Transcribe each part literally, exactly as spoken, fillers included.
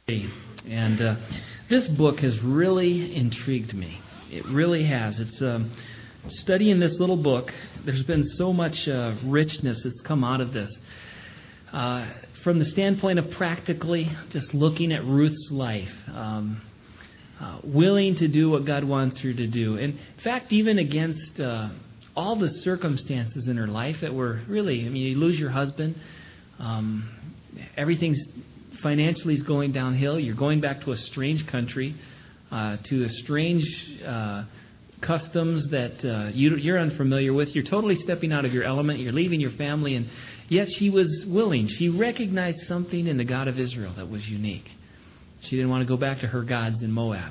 And uh, this book has really intrigued me. It really has. It's um, studying this little book. There's been so much uh, richness that's come out of this. Uh, from the standpoint of practically just looking at Ruth's life, um, uh, willing to do what God wants her to do. And in fact, even against uh, all the circumstances in her life that were really, I mean, you lose your husband, um, everything's financially is going downhill. You're going back to a strange country, uh, to a strange uh, customs that uh, you, you're unfamiliar with. You're totally stepping out of your element. You're leaving your family, and yet she was willing. She recognized something in the God of Israel that was unique. She didn't want to go back to her gods in Moab.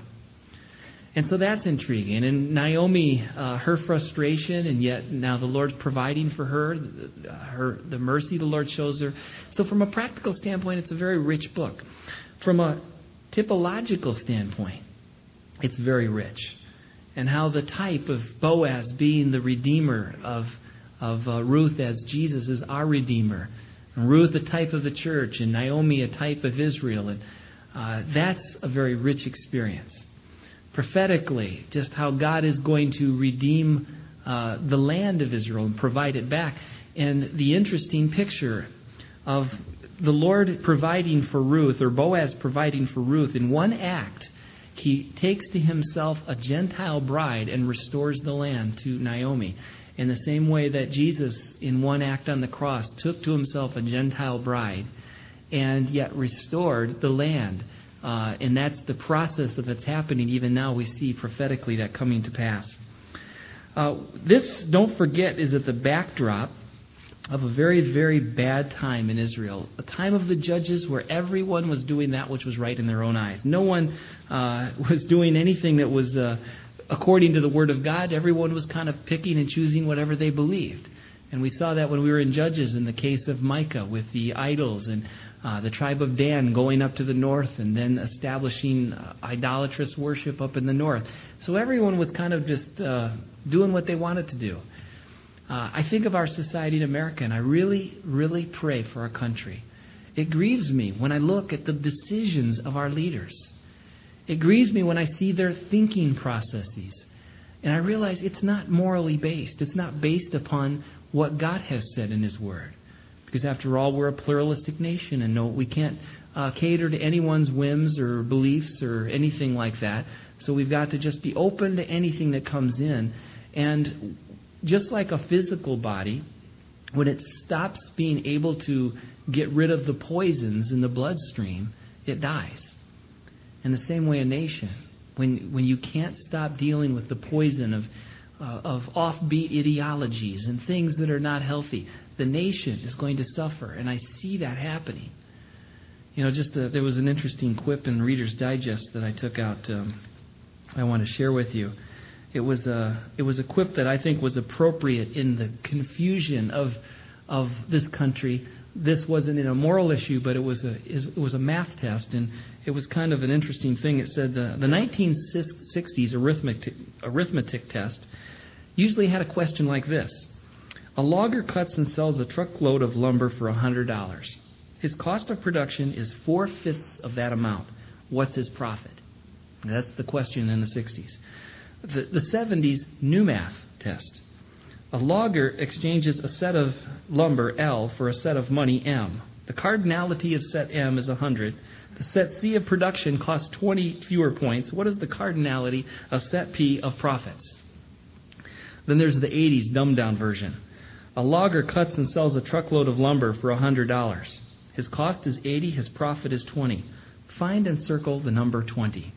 And so that's intriguing. And Naomi, uh, her frustration, and yet now the Lord's providing for her, uh, her the mercy the Lord shows her. So from a practical standpoint, it's a very rich book. From a typological standpoint, it's very rich. And how the type of Boaz being the redeemer of, of uh, Ruth as Jesus is our redeemer. And Ruth a type of the church, and Naomi a type of Israel. And uh, that's a very rich experience. Prophetically, just how God is going to redeem uh, the land of Israel and provide it back. And the interesting picture of the Lord providing for Ruth, or Boaz providing for Ruth, in one act, he takes to himself a Gentile bride and restores the land to Naomi. In the same way that Jesus, in one act on the cross, took to himself a Gentile bride and yet restored the land. Uh, and that's the process of what's happening. Even now we see prophetically that coming to pass. Uh, this, don't forget, is at the backdrop of a very, very bad time in Israel. A time of the judges where everyone was doing that which was right in their own eyes. No one uh, was doing anything that was uh, according to the Word of God. Everyone was kind of picking and choosing whatever they believed. And we saw that when we were in Judges in the case of Micah with the idols and Uh, the tribe of Dan going up to the north and then establishing uh, idolatrous worship up in the north. So everyone was kind of just uh, doing what they wanted to do. Uh, I think of our society in America, and I really, really pray for our country. It grieves me when I look at the decisions of our leaders. It grieves me when I see their thinking processes. And I realize it's not morally based. It's not based upon what God has said in His Word. Because after all, we're a pluralistic nation, and no, we can't uh, cater to anyone's whims or beliefs or anything like that. So we've got to just be open to anything that comes in. And just like a physical body, when it stops being able to get rid of the poisons in the bloodstream, it dies. In the same way, a nation, when when you can't stop dealing with the poison of uh, of offbeat ideologies and things that are not healthy, the nation is going to suffer, and I see that happening. You know, just uh, there was an interesting quip in Reader's Digest that I took out. Um, I want to share with you. It was a it was a quip that I think was appropriate in the confusion of of this country. This wasn't in a moral issue, but it was a it was a math test, and it was kind of an interesting thing. It said the the nineteen sixties arithmetic arithmetic test usually had a question like this. A logger cuts and sells a truckload of lumber for one hundred dollars. His cost of production is four-fifths of that amount. What's his profit? That's the question in the sixties. The, the seventies, new math test. A logger exchanges a set of lumber, L, for a set of money, M. The cardinality of set M is one hundred. The set C of production costs twenty fewer points. What is the cardinality of set P of profits? Then there's the eighties, dumbed-down version. A logger cuts and sells a truckload of lumber for one hundred dollars. His cost is eighty, his profit is twenty. Find and circle the number twenty.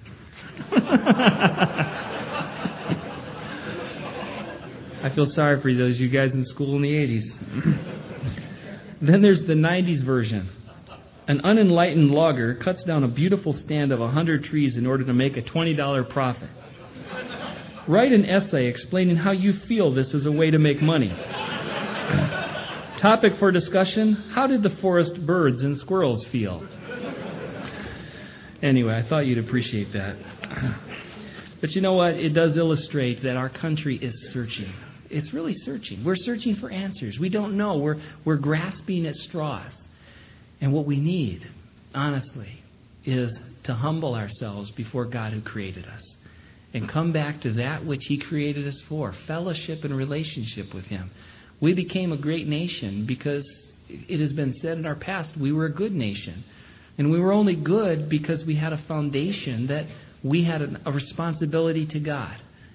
I feel sorry for those of you guys in school in the eighties. Then there's the nineties version. An unenlightened logger cuts down a beautiful stand of one hundred trees in order to make a twenty dollars profit. Write an essay explaining how you feel this is a way to make money. Topic for discussion: how did the forest birds and squirrels feel? Anyway, I thought you'd appreciate that. But you know what? It does illustrate that our country is searching. It's really searching. We're searching for answers. We don't know. We're we're grasping at straws. And what we need, honestly, is to humble ourselves before God who created us and come back to that which He created us for, fellowship and relationship with Him. We became a great nation because it has been said in our past we were a good nation. And we were only good because we had a foundation that we had a responsibility to God.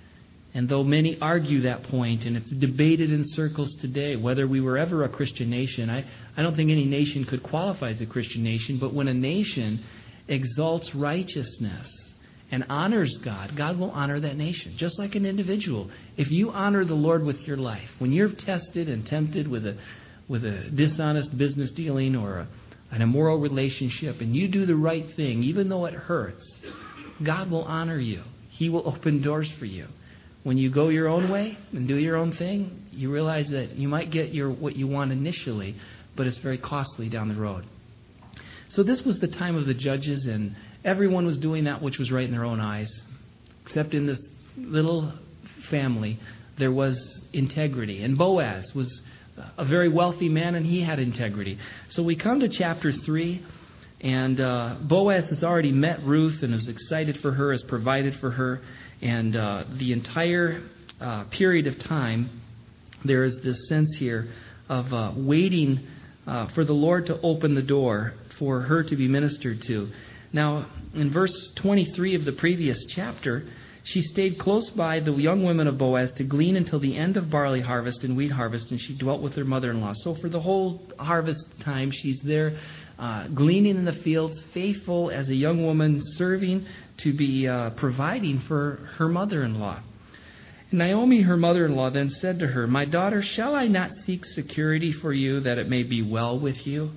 And though many argue that point, and it's debated in circles today whether we were ever a Christian nation, I, I don't think any nation could qualify as a Christian nation. But when a nation exalts righteousness and honors God, God will honor that nation. Just like an individual. If you honor the Lord with your life, when you're tested and tempted with a with a dishonest business dealing or a, an immoral relationship, and you do the right thing, even though it hurts, God will honor you. He will open doors for you. When you go your own way and do your own thing, you realize that you might get your what you want initially, but it's very costly down the road. So this was the time of the judges, and everyone was doing that which was right in their own eyes. Except in this little family, there was integrity. And Boaz was a very wealthy man, and he had integrity. So we come to chapter three, and uh, Boaz has already met Ruth and is excited for her, has provided for her. And uh, the entire uh, period of time, there is this sense here of uh, waiting uh, for the Lord to open the door for her to be ministered to. Now, in verse twenty-three of the previous chapter, she stayed close by the young women of Boaz to glean until the end of barley harvest and wheat harvest, and she dwelt with her mother-in-law. So for the whole harvest time, she's there uh, gleaning in the fields, faithful as a young woman, serving to be uh, providing for her mother-in-law. And Naomi, her mother-in-law, then said to her, "My daughter, shall I not seek security for you, that it may be well with you?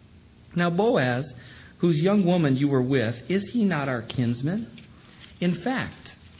Now Boaz, whose young woman you were with, is he not our kinsman? In fact,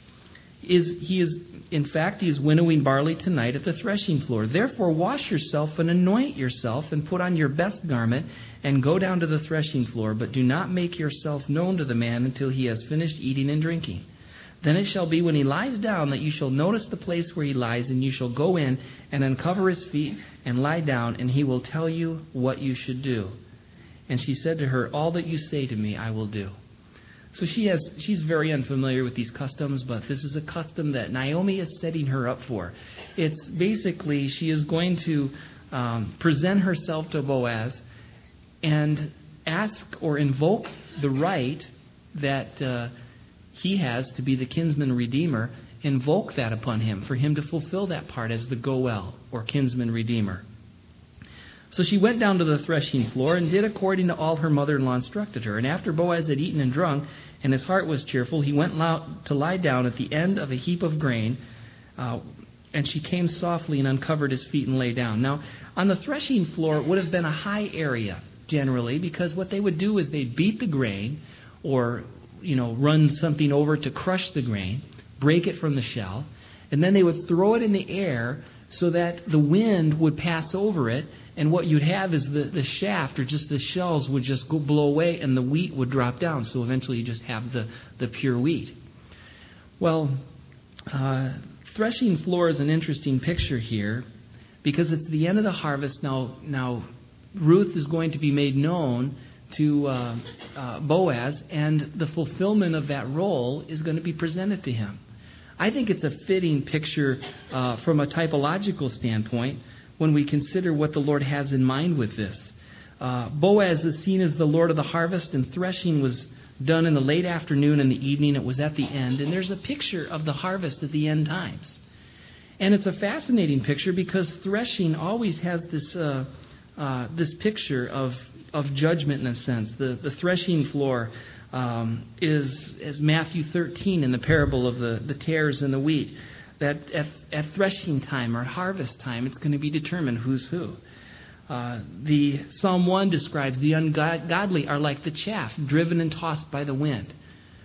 is he is in fact he is winnowing barley tonight at the threshing floor. Therefore wash yourself and anoint yourself and put on your best garment and go down to the threshing floor, but do not make yourself known to the man until he has finished eating and drinking. Then it shall be when he lies down that you shall notice the place where he lies, and you shall go in and uncover his feet and lie down, and he will tell you what you should do." And she said to her, "All that you say to me I will do." So she has, she's very unfamiliar with these customs, but this is a custom that Naomi is setting her up for. It's basically she is going to um, present herself to Boaz and ask or invoke the right that uh, he has to be the kinsman redeemer, invoke that upon him for him to fulfill that part as the Goel or kinsman redeemer. So she went down to the threshing floor and did according to all her mother-in-law instructed her. And after Boaz had eaten and drunk, and his heart was cheerful, he went to lie down at the end of a heap of grain. Uh, and she came softly and uncovered his feet and lay down. Now, on the threshing floor, it would have been a high area, generally, because what they would do is they'd beat the grain or, you know, run something over to crush the grain, break it from the shell, and then they would throw it in the air so that the wind would pass over it, and what you'd have is the, the shaft or just the shells would just go blow away and the wheat would drop down. So eventually you just have the, the pure wheat. Well, uh, threshing floor is an interesting picture here because it's the end of the harvest. Now, now Ruth is going to be made known to uh, uh, Boaz, and the fulfillment of that role is going to be presented to him. I think it's a fitting picture uh, from a typological standpoint when we consider what the Lord has in mind with this. Uh, Boaz is seen as the Lord of the harvest, and threshing was done in the late afternoon and the evening. It was at the end, and there's a picture of the harvest at the end times. And it's a fascinating picture because threshing always has this uh, uh, this picture of of judgment in a sense. The the threshing floor um, is as Matthew thirteen in the parable of the, the tares and the wheat. That at, at threshing time or harvest time, it's going to be determined who's who. Uh, the Psalm one describes the ungodly are like the chaff driven and tossed by the wind.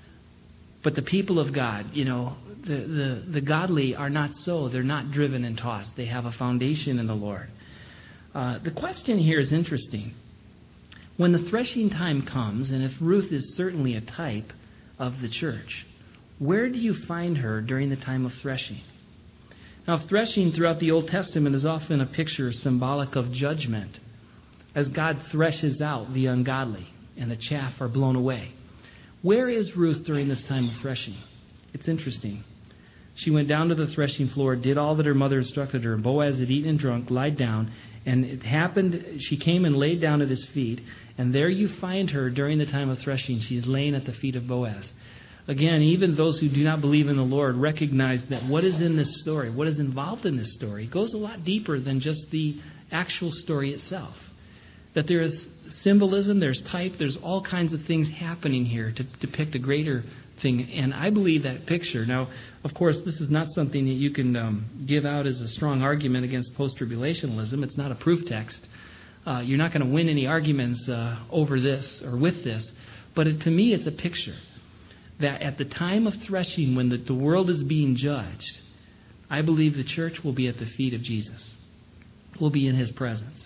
But the people of God, you know, the, the, the godly are not so. They're not driven and tossed. They have a foundation in the Lord. Uh, the question here is interesting. When the threshing time comes, and if Ruth is certainly a type of the church, where do you find her during the time of threshing? Now, threshing throughout the Old Testament is often a picture symbolic of judgment, as God threshes out the ungodly and the chaff are blown away. Where is Ruth during this time of threshing? It's interesting. She went down to the threshing floor, did all that her mother instructed her. Boaz had eaten and drunk, lied down, and it happened, she came and laid down at his feet, and there you find her during the time of threshing. She's laying at the feet of Boaz. Again, even those who do not believe in the Lord recognize that what is in this story, what is involved in this story, goes a lot deeper than just the actual story itself. That there is symbolism, there's type, there's all kinds of things happening here to depict a greater thing. And I believe that picture. Now, of course, this is not something that you can um, give out as a strong argument against post-tribulationism. It's not a proof text. Uh, you're not going to win any arguments uh, over this or with this. But it, to me, it's a picture that at the time of threshing, when the, the world is being judged, I believe the church will be at the feet of Jesus. We'll be in his presence.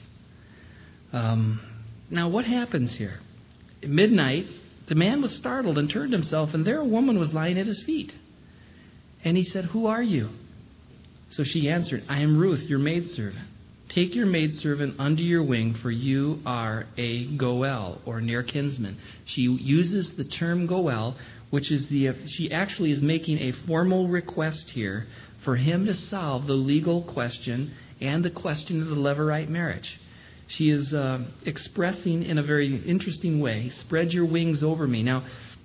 Um, now, what happens here? At midnight, the man was startled and turned himself, and there a woman was lying at his feet. And he said, "Who are you?" So she answered, "I am Ruth, your maidservant. Take your maidservant under your wing, for you are a goel, or near kinsman." She uses the term goel, which is the, she actually is making a formal request here for him to solve the legal question and the question of the Levirate marriage. She is uh, expressing in a very interesting way, "Spread your wings over me." Now,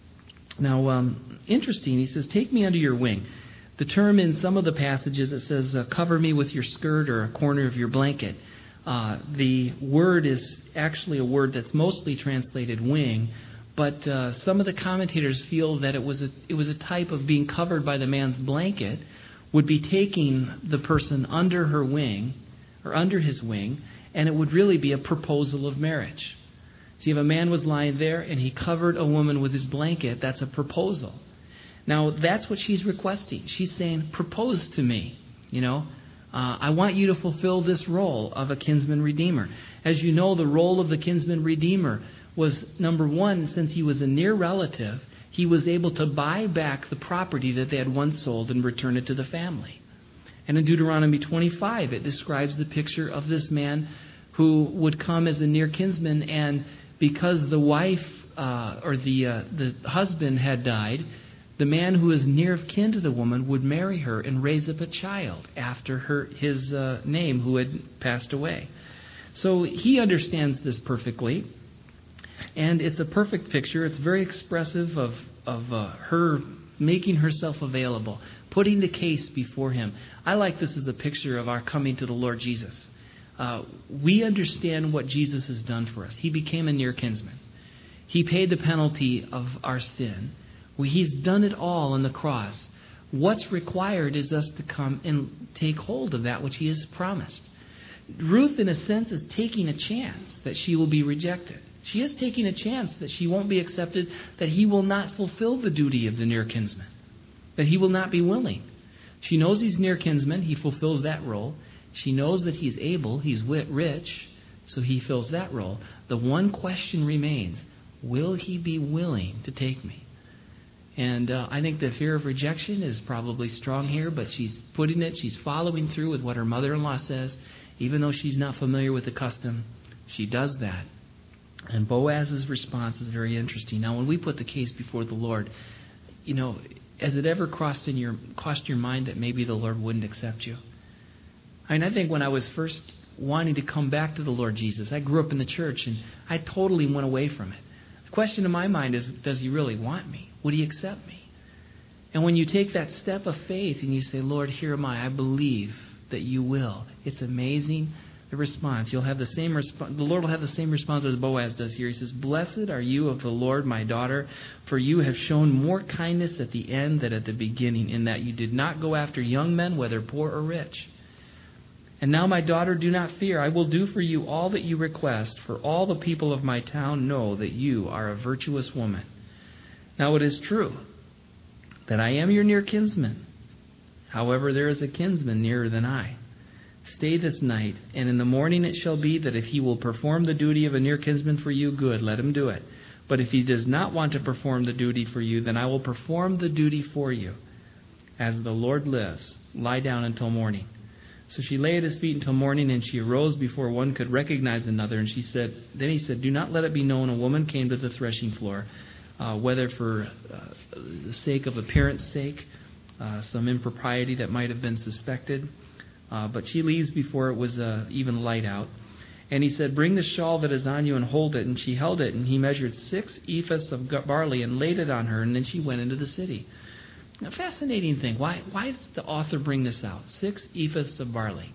now um, interesting, he says, "Take me under your wing." The term in some of the passages, it says, uh, "Cover me with your skirt or a corner of your blanket." Uh, the word is actually a word that's mostly translated wing, but uh, some of the commentators feel that it was a, it was a type of being covered by the man's blanket, would be taking the person under her wing, or under his wing, and it would really be a proposal of marriage. See, if a man was lying there and he covered a woman with his blanket, that's a proposal. Now, that's what she's requesting. She's saying, "Propose to me. You know, uh, I want you to fulfill this role of a kinsman redeemer." As you know, the role of the kinsman redeemer was, number one, since he was a near relative, he was able to buy back the property that they had once sold and return it to the family. And in Deuteronomy twenty-five, it describes the picture of this man who would come as a near kinsman, and because the wife uh, or the uh, the husband had died, the man who is near of kin to the woman would marry her and raise up a child after her his uh, name who had passed away. So he understands this perfectly, and it's a perfect picture. It's very expressive of of uh, her making herself available, putting the case before him. I like this as a picture of our coming to the Lord Jesus. Uh, we understand what Jesus has done for us. He became a near kinsman. He paid the penalty of our sin. We, he's done it all on the cross. What's required is us to come and take hold of that which he has promised. Ruth, in a sense, is taking a chance that she will be rejected. She is taking a chance that she won't be accepted, that he will not fulfill the duty of the near kinsman, that he will not be willing. She knows he's near kinsman. He fulfills that role. She knows that he's able, he's rich, so he fills that role. The one question remains, will he be willing to take me? And uh, I think the fear of rejection is probably strong here, but she's putting it, she's following through with what her mother-in-law says. Even though she's not familiar with the custom, she does that. And Boaz's response is very interesting. Now, when we put the case before the Lord, you know, has it ever crossed in your crossed your mind that maybe the Lord wouldn't accept you? I mean, I think when I was first wanting to come back to the Lord Jesus, I grew up in the church and I totally went away from it. The question in my mind is, does he really want me? Would he accept me? And when you take that step of faith and you say, "Lord, here am I, I believe that you will," it's amazing the response. You'll have the same response. The Lord will have the same response as Boaz does here. He says, "Blessed are you of the Lord, my daughter, for you have shown more kindness at the end than at the beginning, in that you did not go after young men, whether poor or rich. And now, my daughter, do not fear. I will do for you all that you request, for all the people of my town know that you are a virtuous woman. Now it is true that I am your near kinsman. However, there is a kinsman nearer than I. Stay this night, and in the morning it shall be that if he will perform the duty of a near kinsman for you, good, let him do it. But if he does not want to perform the duty for you, then I will perform the duty for you. As the Lord lives, lie down until morning." So she lay at his feet until morning, and she arose before one could recognize another. And she said, then he said, "Do not let it be known a woman came to the threshing floor. uh, whether for uh, the sake of appearance sake, uh, some impropriety that might have been suspected. Uh, but she leaves before it was uh, even light out. And he said, "Bring the shawl that is on you and hold it." And she held it, and he measured six ephahs of barley and laid it on her, and then she went into the city. Now, fascinating thing. Why, why does the author bring this out? Six ephahs of barley.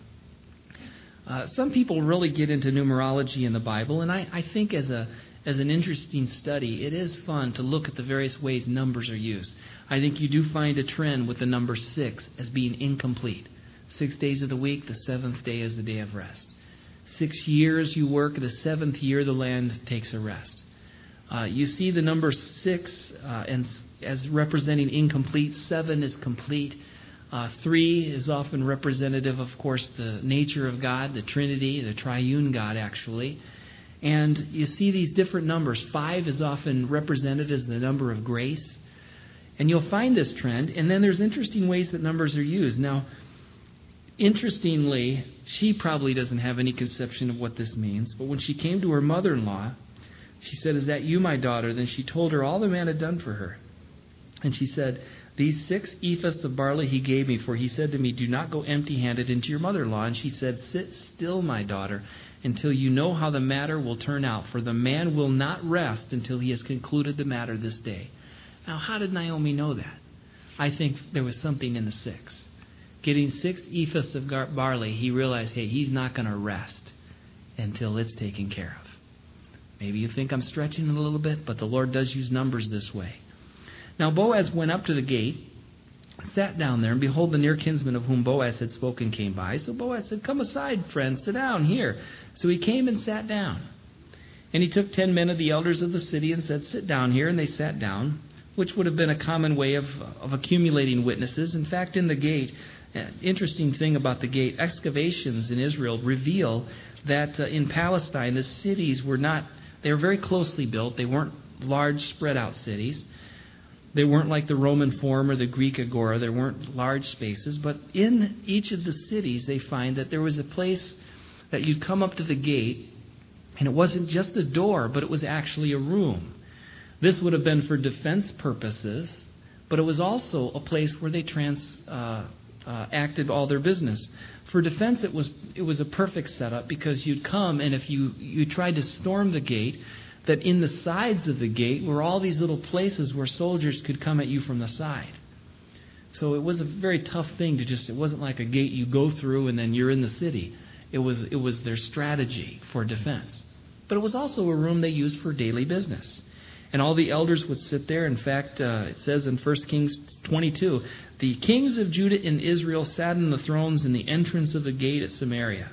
Uh, some people really get into numerology in the Bible, and I, I think as a as an interesting study, it is fun to look at the various ways numbers are used. I think you do find a trend with the number six as being incomplete. Six days of the week, the seventh day is the day of rest. Six years you work, the seventh year the land takes a rest. Uh, you see the number six uh, and as representing incomplete. Seven is complete. Uh, three is often representative, of course, the nature of God, the Trinity, the triune God, actually. And you see these different numbers. Five is often represented as the number of grace. And you'll find this trend. And then there's interesting ways that numbers are used. Now, interestingly, she probably doesn't have any conception of what this means. But when she came to her mother-in-law, she said, "Is that you, my daughter?" Then she told her all the man had done for her. And she said, "These six ephahs of barley he gave me, for he said to me, 'Do not go empty-handed into your mother-in-law.' And she said, 'Sit still, my daughter, until you know how the matter will turn out. For the man will not rest until he has concluded the matter this day.'" Now, how did Naomi know that? I think there was something in the six. Getting six ephahs of barley, he realized, hey, he's not going to rest until it's taken care of. Maybe you think I'm stretching it a little bit, but the Lord does use numbers this way. Now Boaz went up to the gate, sat down there, and behold, the near kinsman of whom Boaz had spoken came by. So Boaz said, "Come aside, friend, sit down here." So he came and sat down. And he took ten men of the elders of the city and said, "Sit down here." And they sat down, which would have been a common way of, of accumulating witnesses. In fact, in the gate, an interesting thing about the gate, excavations in Israel reveal that uh, in Palestine, the cities were not, they were very closely built. They weren't large, spread out cities. They weren't like the Roman Forum or the Greek Agora. There weren't large spaces. But in each of the cities, they find that there was a place that you'd come up to the gate, and it wasn't just a door, but it was actually a room. This would have been for defense purposes, but it was also a place where they trans, uh, uh, acted all their business. For defense, it was it was a perfect setup because you'd come, and if you, you tried to storm the gate, that in the sides of the gate were all these little places where soldiers could come at you from the side. So it was a very tough thing to just, it wasn't like a gate you go through and then you're in the city. It was it was their strategy for defense. But it was also a room they used for daily business. And all the elders would sit there. In fact, uh, it says in First Kings twenty-two, the kings of Judah and Israel sat in the thrones in the entrance of the gate at Samaria.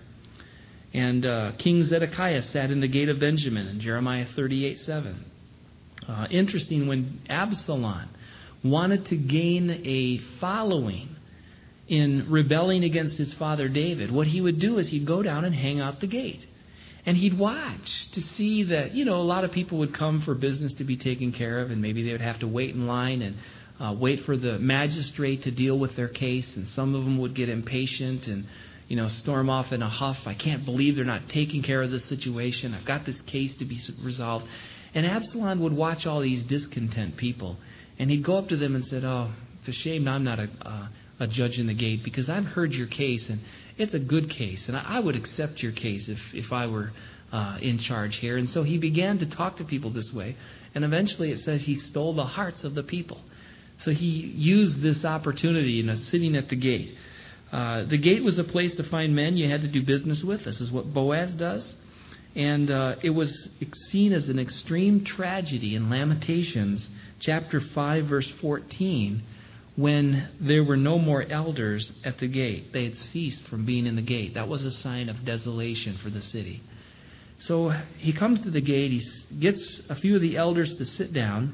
And uh, King Zedekiah sat in the gate of Benjamin in Jeremiah thirty-eight seven. Uh, interesting, when Absalom wanted to gain a following in rebelling against his father David, what he would do is he'd go down and hang out the gate. And he'd watch to see that, you know, a lot of people would come for business to be taken care of, and maybe they would have to wait in line and uh, wait for the magistrate to deal with their case. And some of them would get impatient and, you know, storm off in a huff. "I can't believe they're not taking care of this situation. I've got this case to be resolved." And Absalom would watch all these discontent people, and he'd go up to them and said, "Oh, it's a shame I'm not a, a, a judge in the gate, because I've heard your case, and it's a good case, and I would accept your case if, if I were uh, in charge here." And so he began to talk to people this way. And eventually it says he stole the hearts of the people. So he used this opportunity, you know, sitting at the gate. Uh, the gate was a place to find men you had to do business with. This is what Boaz does. And uh, it was seen as an extreme tragedy in Lamentations chapter five, verse fourteen, when there were no more elders at the gate. They had ceased from being in the gate. That was a sign of desolation for the city. So he comes to the gate. He gets a few of the elders to sit down.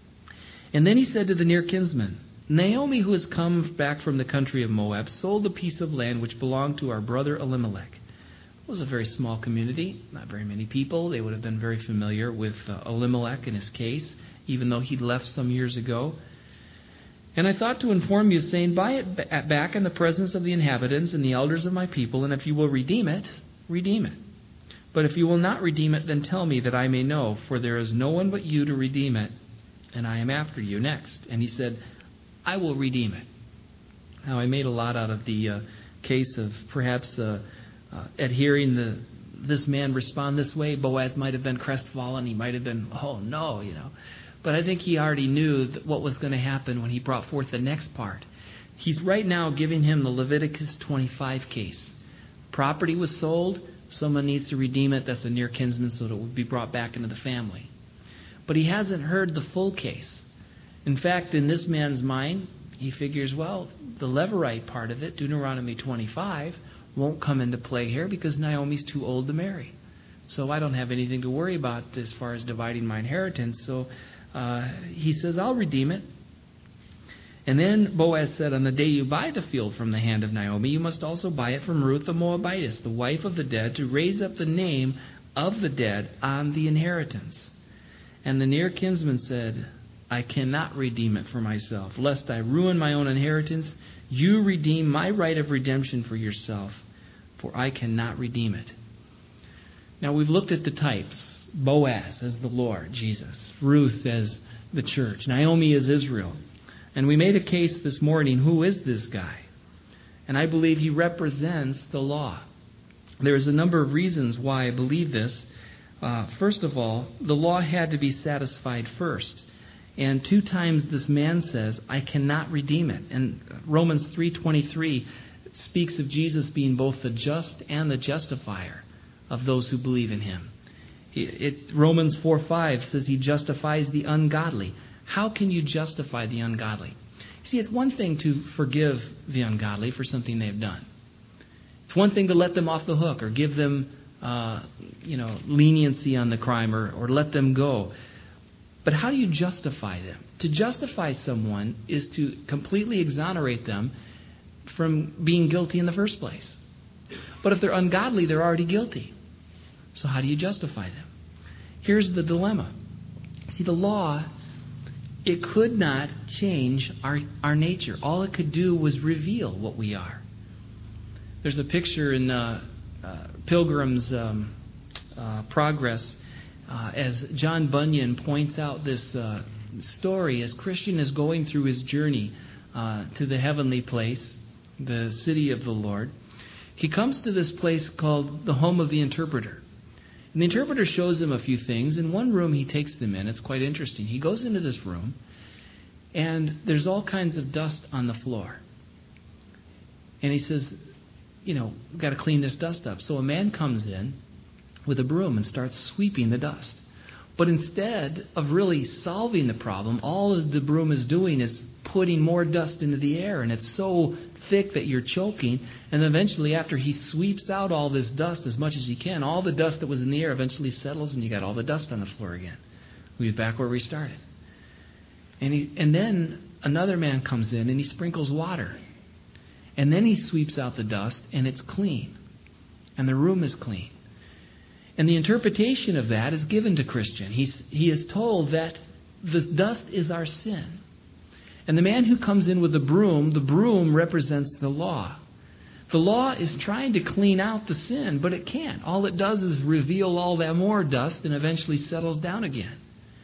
And then he said to the near kinsman, "Naomi, who has come back from the country of Moab, sold a piece of land which belonged to our brother Elimelech." It was a very small community, not very many people. They would have been very familiar with uh, Elimelech and his case, even though he'd left some years ago. "And I thought to inform you, saying, buy it b- back in the presence of the inhabitants and the elders of my people, and if you will redeem it, redeem it. But if you will not redeem it, then tell me that I may know, for there is no one but you to redeem it." and I am after you next. And he said, I will redeem it. Now, I made a lot out of the uh, case of perhaps uh, uh, adhering the this man respond this way. Boaz might have been crestfallen. He might have been, oh no, you know. But I think he already knew that what was going to happen when he brought forth the next part. He's right now giving him the Leviticus twenty-five case. Property was sold. Someone needs to redeem it. That's a near kinsman, so that it would be brought back into the family. But he hasn't heard the full case. In fact, in this man's mind, he figures, well, the Levirate part of it, Deuteronomy twenty-five, won't come into play here because Naomi's too old to marry. So I don't have anything to worry about as far as dividing my inheritance. So uh, he says, I'll redeem it. And then Boaz said, on the day you buy the field from the hand of Naomi, you must also buy it from Ruth the Moabitess, the wife of the dead, to raise up the name of the dead on the inheritance. And the near kinsman said, I cannot redeem it for myself, lest I ruin my own inheritance. You redeem my right of redemption for yourself, for I cannot redeem it. Now we've looked at the types. Boaz as the Lord, Jesus. Ruth as the church. Naomi as Israel. And we made a case this morning, who is this guy? And I believe he represents the law. There's a number of reasons why I believe this. Uh, first of all, the law had to be satisfied first. And two times this man says, I cannot redeem it. And Romans three twenty-three speaks of Jesus being both the just and the justifier of those who believe in him. It, it, Romans four five says he justifies the ungodly. How can you justify the ungodly? See, it's one thing to forgive the ungodly for something they've done. It's one thing to let them off the hook or give them, uh, you know, leniency on the crime or, or let them go. But how do you justify them? To justify someone is to completely exonerate them from being guilty in the first place. But if they're ungodly, they're already guilty. So how do you justify them? Here's the dilemma. See, the law, it could not change our, our nature. All it could do was reveal what we are. There's a picture in uh, uh, Pilgrim's um, uh, Progress uh, as John Bunyan points out this uh, story as Christian is going through his journey uh, to the heavenly place, the city of the Lord. He comes to this place called the home of the interpreter. And the interpreter shows him a few things. In one room he takes them in. It's quite interesting. He goes into this room, and there's all kinds of dust on the floor. And he says, you know, we've got to clean this dust up. So a man comes in with a broom and starts sweeping the dust. But instead of really solving the problem, all the broom is doing is putting more dust into the air. And it's so thick that you're choking. And eventually, after he sweeps out all this dust as much as he can, all the dust that was in the air eventually settles and you got all the dust on the floor again. We're back where we started. And he, and then another man comes in and he sprinkles water. And then he sweeps out the dust and it's clean. And the room is clean. And the interpretation of that is given to Christian. He's, he is told that the dust is our sin. And the man who comes in with the broom, the broom represents the law. The law is trying to clean out the sin, but it can't. All it does is reveal all that more dust and eventually settles down again.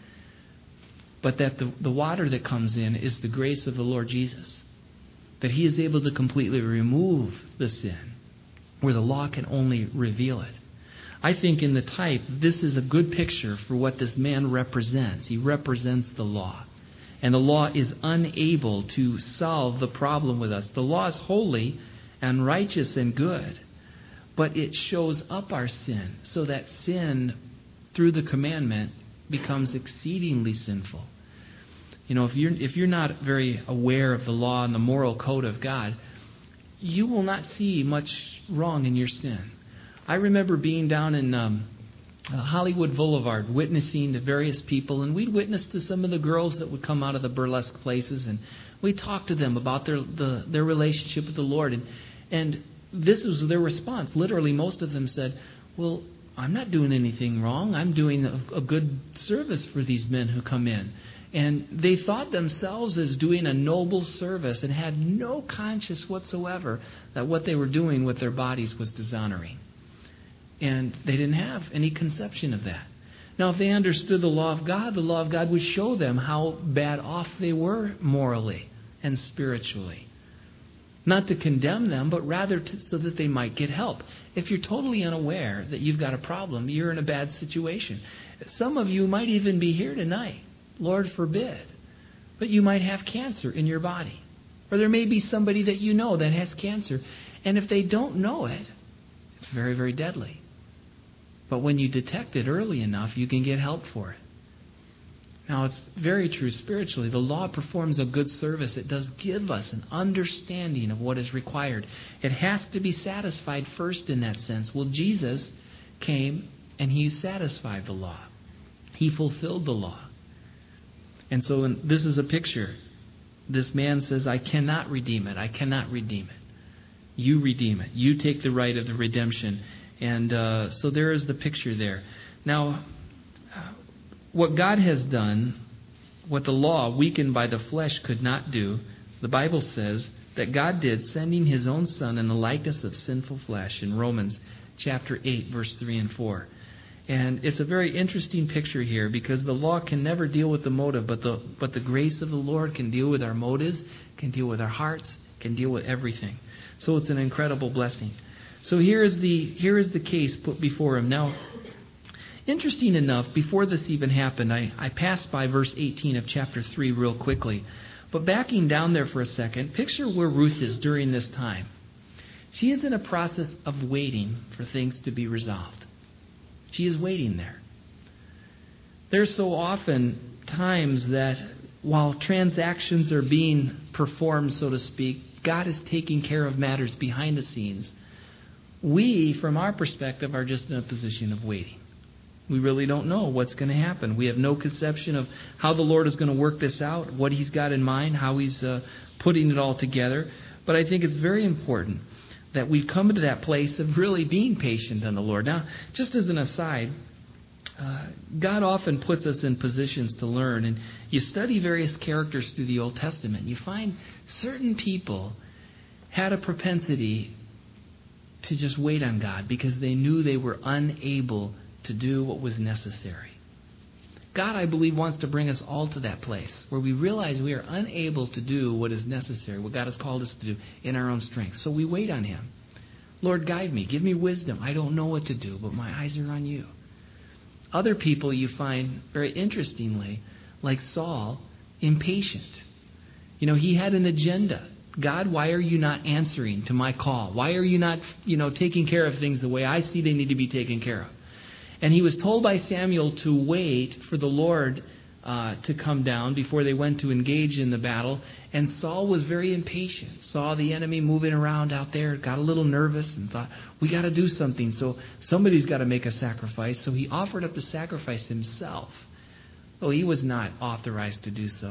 But that the, the water that comes in is the grace of the Lord Jesus. That he is able to completely remove the sin, where the law can only reveal it. I think in the type, this is a good picture for what this man represents. He represents the law. And the law is unable to solve the problem with us. The law is holy and righteous and good. But it shows up our sin so that sin, through the commandment, becomes exceedingly sinful. You know, if you're, if you're not very aware of the law and the moral code of God, you will not see much wrong in your sin. I remember being down in um, Hollywood Boulevard witnessing to various people, and we'd witness to some of the girls that would come out of the burlesque places, and we talked to them about their the, their relationship with the Lord. And, and this was their response. Literally, most of them said, well, I'm not doing anything wrong. I'm doing a, a good service for these men who come in. And they thought themselves as doing a noble service and had no conscience whatsoever that what they were doing with their bodies was dishonoring. And they didn't have any conception of that. Now, if they understood the law of God, the law of God would show them how bad off they were morally and spiritually. Not to condemn them, but rather to, so that they might get help. If you're totally unaware that you've got a problem, you're in a bad situation. Some of you might even be here tonight, Lord forbid, but you might have cancer in your body. Or there may be somebody that you know that has cancer, and if they don't know it, it's very, very deadly. But when you detect it early enough, you can get help for it. Now, it's very true spiritually. The law performs a good service. It does give us an understanding of what is required. It has to be satisfied first in that sense. Well, Jesus came and He satisfied the law. He fulfilled the law. And so in, this is a picture. This man says, I cannot redeem it. I cannot redeem it. You redeem it. You take the right of the redemption. And uh, so there is the picture there. Now, what God has done, what the law, weakened by the flesh, could not do, the Bible says that God did, sending His own Son in the likeness of sinful flesh in Romans chapter eight, verse three and four. And it's a very interesting picture here because the law can never deal with the motive, but the but the grace of the Lord can deal with our motives, can deal with our hearts, can deal with everything. So it's an incredible blessing. So here is the here is the case put before him. Now, interesting enough, before this even happened, I, I passed by verse eighteen of chapter three real quickly. But backing down there for a second, picture where Ruth is during this time. She is in a process of waiting for things to be resolved. She is waiting there. There's so often times that while transactions are being performed, so to speak, God is taking care of matters behind the scenes. We, from our perspective, are just in a position of waiting. We really don't know what's going to happen. We have no conception of how the Lord is going to work this out, what He's got in mind, how He's uh, putting it all together. But I think it's very important that we come to that place of really being patient on the Lord. Now, just as an aside, uh, God often puts us in positions to learn. And you study various characters through the Old Testament. You find certain people had a propensity to just wait on God because they knew they were unable to do what was necessary. God, I believe, wants to bring us all to that place where we realize we are unable to do what is necessary, what God has called us to do in our own strength. So we wait on Him. Lord, guide me. Give me wisdom. I don't know what to do, but my eyes are on You. Other people you find, very interestingly, like Saul, impatient. You know, he had an agenda. God, why are You not answering to my call? Why are You not, you know, taking care of things the way I see they need to be taken care of? And he was told by Samuel to wait for the Lord uh, to come down before they went to engage in the battle. And Saul was very impatient, saw the enemy moving around out there, got a little nervous and thought, we got to do something. So somebody's got to make a sacrifice. So he offered up the sacrifice himself, though he was not authorized to do so.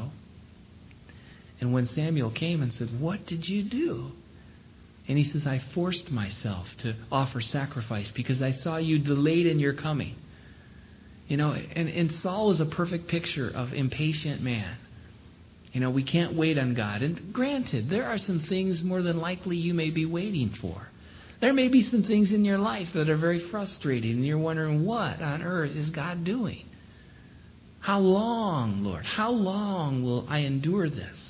And when Samuel came and said, what did you do? And he says, I forced myself to offer sacrifice because I saw you delayed in your coming. You know, and, and Saul was a perfect picture of impatient man. You know, we can't wait on God. And granted, there are some things more than likely you may be waiting for. There may be some things in your life that are very frustrating and you're wondering, what on earth is God doing? How long, Lord? How long will I endure this?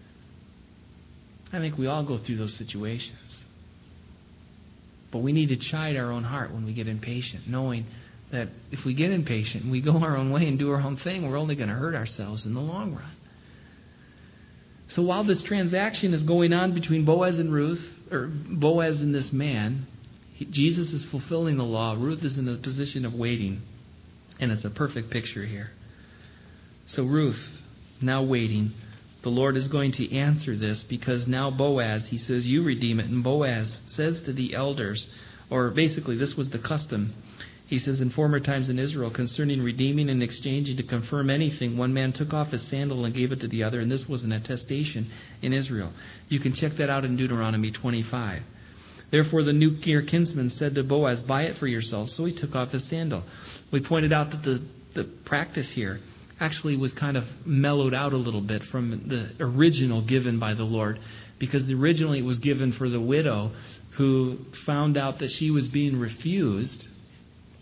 I think we all go through those situations. But we need to chide our own heart when we get impatient, knowing that if we get impatient and we go our own way and do our own thing, we're only going to hurt ourselves in the long run. So while this transaction is going on between Boaz and Ruth, or Boaz and this man, he, Jesus is fulfilling the law. Ruth is in a position of waiting. And it's a perfect picture here. So Ruth, now waiting. The Lord is going to answer this because now Boaz, he says, you redeem it. And Boaz says to the elders, or basically this was the custom. He says, in former times in Israel, concerning redeeming and exchanging to confirm anything, one man took off his sandal and gave it to the other, and this was an attestation in Israel. You can check that out in Deuteronomy twenty-five. Therefore the new kinsman said to Boaz, buy it for yourself. So he took off his sandal. We pointed out that the, the practice here actually was kind of mellowed out a little bit from the original given by the Lord, because originally it was given for the widow who found out that she was being refused.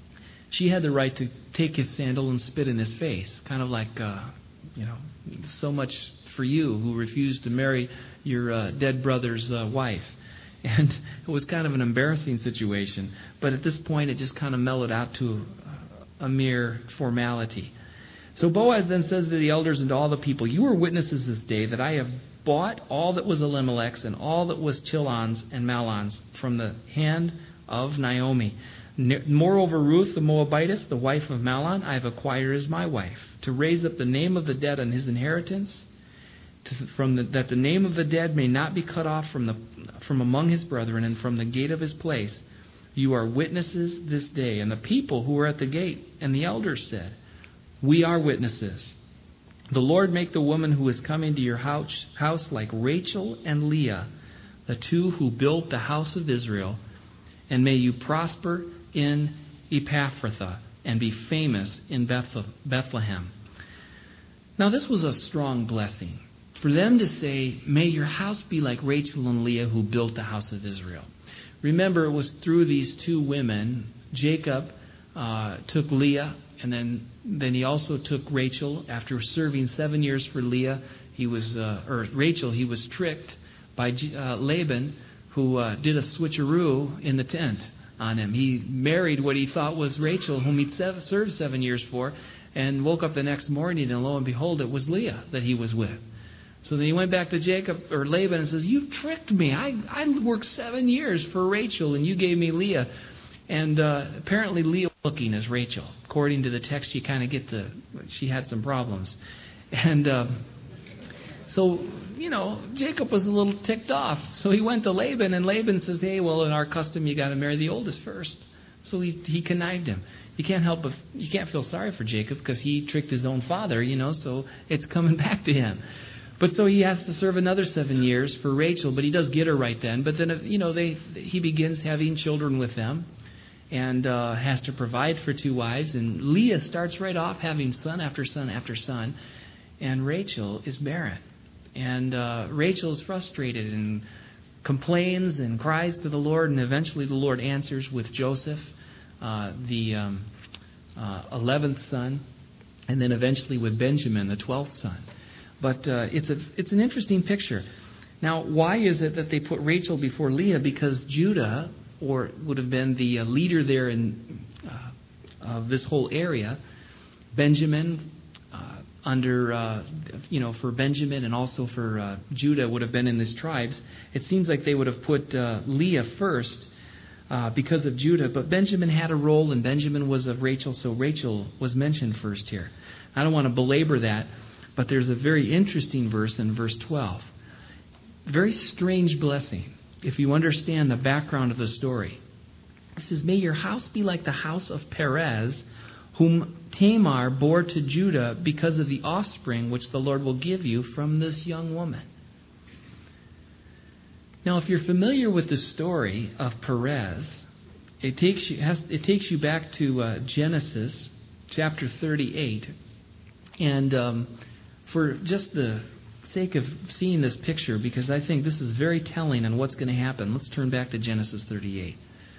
she had the right to take his sandal and spit in his face, kind of like, uh, you know, so much for you who refused to marry your uh, dead brother's uh, wife. And it was kind of an embarrassing situation. But at this point, it just kind of mellowed out to a mere formality. So Boaz then says to the elders and to all the people, "You are witnesses this day that I have bought all that was Elimelech's and all that was Chilon's and Mahlon's from the hand of Naomi. Moreover, Ruth the Moabitess, the wife of Mahlon, I have acquired as my wife, to raise up the name of the dead on his inheritance, to, from the, that the name of the dead may not be cut off from the from among his brethren and from the gate of his place. You are witnesses this day." And the people who were at the gate and the elders said, "We are witnesses. The Lord make the woman who is coming to your house, house like Rachel and Leah, the two who built the house of Israel, and may you prosper in Epaphrathah and be famous in Bethlehem." Now this was a strong blessing. For them to say, "May your house be like Rachel and Leah who built the house of Israel." Remember, it was through these two women, Jacob uh, took Leah, and then then he also took Rachel. After serving seven years for Leah, he was uh, or Rachel, he was tricked by uh, Laban, who uh, did a switcheroo in the tent on him. He married what he thought was Rachel, whom he'd served seven years for, and woke up the next morning, and lo and behold, it was Leah that he was with. So then he went back to Jacob or Laban and says, "You've tricked me. I, I worked seven years for Rachel, and you gave me Leah." And uh, apparently Leah was looking as Rachel. According to the text, you kind of get the, she had some problems. And uh, so, you know, Jacob was a little ticked off. So he went to Laban, and Laban says, "Hey, well, in our custom, you got to marry the oldest first." So he, he connived him. You can't help but, you can't feel sorry for Jacob because he tricked his own father, you know, so it's coming back to him. But so he has to serve another seven years for Rachel, but he does get her right then. But then, you know, they he begins having children with them and uh, has to provide for two wives. And Leah starts right off having son after son after son. And Rachel is barren. And uh, Rachel is frustrated and complains and cries to the Lord. And eventually the Lord answers with Joseph, uh, the um, uh, eleventh son. And then eventually with Benjamin, the twelfth son. But uh, it's a it's an interesting picture. Now, why is it that they put Rachel before Leah? Because Judah, or would have been the uh, leader there in uh, of this whole area, Benjamin, uh, under uh, you know for Benjamin and also for uh, Judah would have been in these tribes. It seems like they would have put uh, Leah first uh, because of Judah, but Benjamin had a role, and Benjamin was of Rachel, so Rachel was mentioned first here. I don't want to belabor that. But there's a very interesting verse in verse twelve. Very strange blessing, if you understand the background of the story. It says, "May your house be like the house of Perez, whom Tamar bore to Judah because of the offspring which the Lord will give you from this young woman." Now, if you're familiar with the story of Perez, it takes you, has, it takes you back to uh, Genesis chapter thirty-eight. And um, for just the sake of seeing this picture, because I think this is very telling on what's going to happen, let's turn back to Genesis thirty-eight.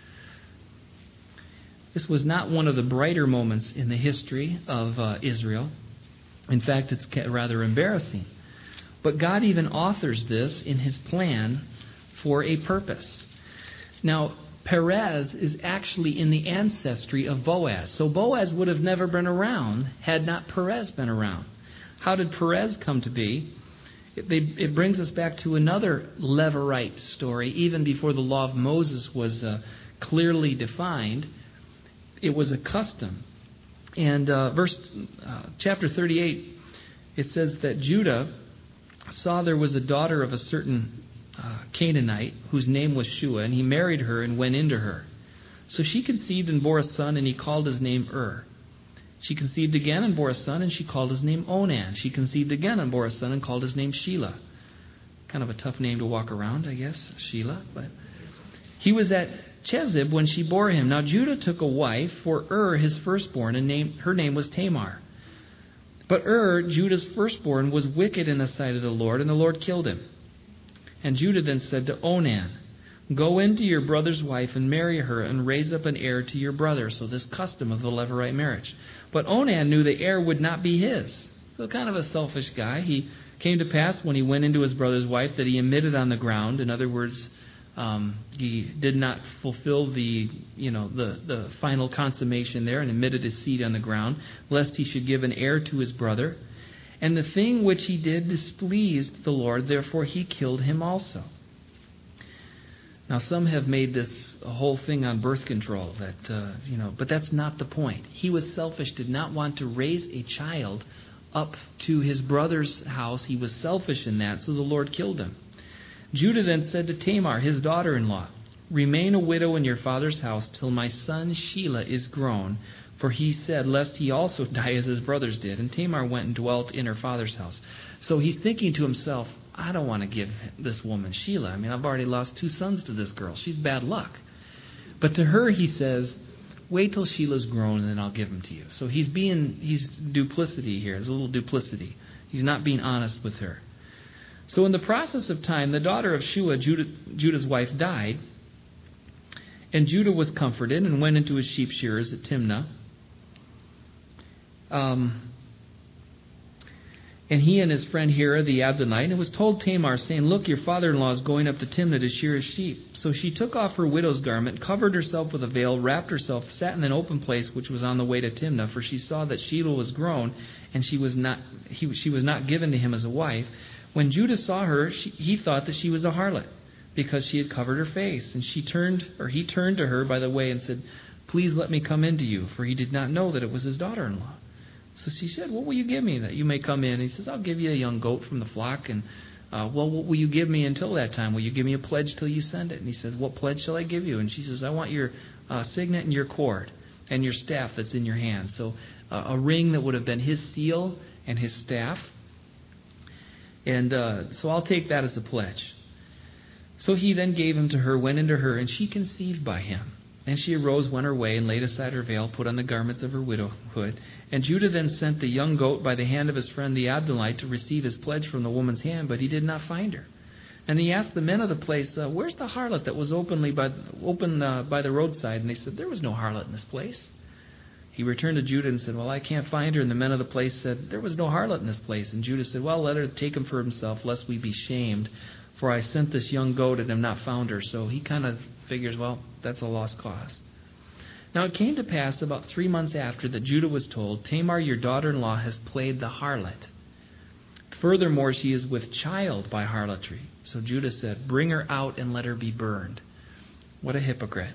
This was not one of the brighter moments in the history of uh, Israel. In fact, it's rather embarrassing. But God even authors this in His plan for a purpose. Now, Perez is actually in the ancestry of Boaz. So Boaz would have never been around had not Perez been around. How did Perez come to be? It, they, it brings us back to another Levirate story. Even before the law of Moses was uh, clearly defined, it was a custom. And uh, verse uh, chapter thirty-eight, it says that Judah saw there was a daughter of a certain uh, Canaanite whose name was Shua, and he married her and went into her. So she conceived and bore a son, and he called his name Ur. She conceived again and bore a son, and she called his name Onan. She conceived again and bore a son and called his name Shelah. Kind of a tough name to walk around, I guess, Shelah. But he was at Chezib when she bore him. Now Judah took a wife for Ur, his firstborn, and named, her name was Tamar. But Ur, Judah's firstborn, was wicked in the sight of the Lord, and the Lord killed him. And Judah then said to Onan, Go into your brother's wife and marry her and raise up an heir to your brother. So this custom of the Levirate marriage. But Onan knew the heir would not be his. So kind of a selfish guy. He came to pass when he went into his brother's wife that he emitted on the ground. In other words, um, he did not fulfill the, you know, the, the final consummation there and emitted his seed on the ground, lest he should give an heir to his brother. And the thing which he did displeased the Lord, therefore he killed him also. Now, some have made this a whole thing on birth control, that uh, you know, but that's not the point. He was selfish, did not want to raise a child up to his brother's house. He was selfish in that, so the Lord killed him. Judah then said to Tamar, his daughter-in-law, remain a widow in your father's house till my son Shelah is grown, for he said, lest he also die as his brothers did. And Tamar went and dwelt in her father's house. So he's thinking to himself, I don't want to give this woman Shelah. I mean, I've already lost two sons to this girl. She's bad luck. But to her he says, wait till Shelah's grown and then I'll give him to you. So he's being, he's duplicity here. There's a little duplicity. He's not being honest with her. So in the process of time, the daughter of Shua, Judah, Judah's wife, died. And Judah was comforted and went into his sheep shearers at Timnah. Um... And he and his friend Hira the Abdonite, and was told Tamar, saying, look, your father-in-law is going up to Timnah to shear his sheep. So she took off her widow's garment, covered herself with a veil, wrapped herself, sat in an open place which was on the way to Timnah, for she saw that Shelah was grown, and she was not he, she was not given to him as a wife. When Judah saw her, she, he thought that she was a harlot, because she had covered her face. And she turned, or he turned to her by the way and said, please let me come in to you, for he did not know that it was his daughter-in-law. So she said, what will you give me that you may come in? And he says, I'll give you a young goat from the flock. And, uh, well, what will you give me until that time? Will you give me a pledge till you send it? And he says, what pledge shall I give you? And she says, I want your uh, signet and your cord and your staff that's in your hand. So uh, a ring that would have been his seal and his staff. And uh, so I'll take that as a pledge. So he then gave him to her, went into her, and she conceived by him. And she arose, went her way, and laid aside her veil, put on the garments of her widowhood. And Judah then sent the young goat by the hand of his friend the Abdonite to receive his pledge from the woman's hand, but he did not find her. And he asked the men of the place, uh, where's the harlot that was openly by, open uh, by the roadside? And they said, there was no harlot in this place. He returned to Judah and said, well, I can't find her. And the men of the place said, there was no harlot in this place. And Judah said, well, let her take him for himself, lest we be shamed. For I sent this young goat and have not found her. So he kind of figures, well, that's a lost cause. Now it came to pass about three months after that Judah was told, Tamar, your daughter-in-law, has played the harlot. Furthermore, she is with child by harlotry. So Judah said, bring her out and let her be burned. What a hypocrite.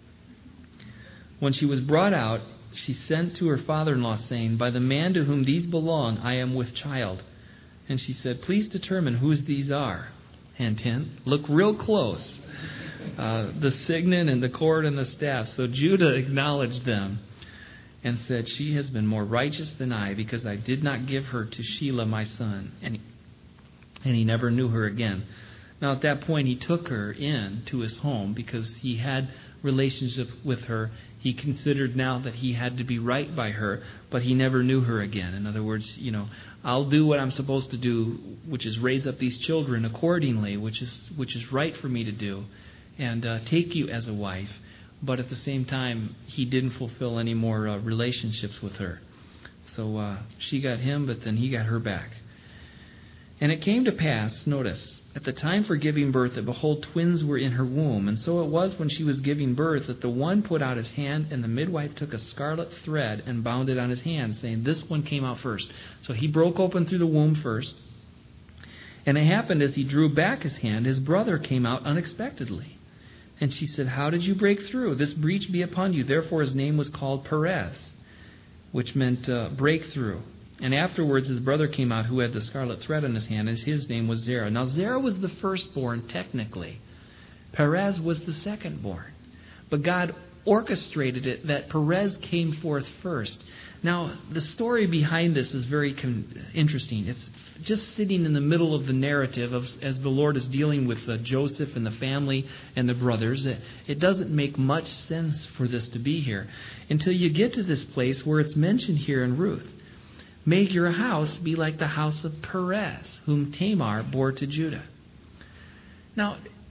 When she was brought out, she sent to her father-in-law, saying, by the man to whom these belong, I am with child. And she said, please determine whose these are. Hint, hint. Look real close. Uh, the signet and the cord and the staff. So Judah acknowledged them and said, she has been more righteous than I, because I did not give her to Shelah my son. And he, and he never knew her again. Now at that point he took her in to his home because he had relationship with her. He considered now that he had to be right by her, but he never knew her again. In other words, you know, I'll do what I'm supposed to do, which is raise up these children accordingly, which is which is right for me to do, and uh, take you as a wife. But at the same time, he didn't fulfill any more uh, relationships with her. So uh, she got him, but then he got her back. And it came to pass, notice, at the time for giving birth, that behold, twins were in her womb. And so it was when she was giving birth that the one put out his hand, and the midwife took a scarlet thread and bound it on his hand, saying, this one came out first. So he broke open through the womb first. And it happened as he drew back his hand, his brother came out unexpectedly. And she said, how did you break through? This breach be upon you. Therefore his name was called Perez, which meant uh, breakthrough. And afterwards his brother came out who had the scarlet thread in his hand, and his name was Zerah. Now Zerah was the firstborn technically. Perez was the secondborn. But God orchestrated it that Perez came forth first. Now the story behind this is very con- interesting. It's just sitting in the middle of the narrative of, as the Lord is dealing with uh, Joseph and the family and the brothers. It, it doesn't make much sense for this to be here until you get to this place where it's mentioned here in Ruth. Make your house be like the house of Perez, whom Tamar bore to Judah. Now,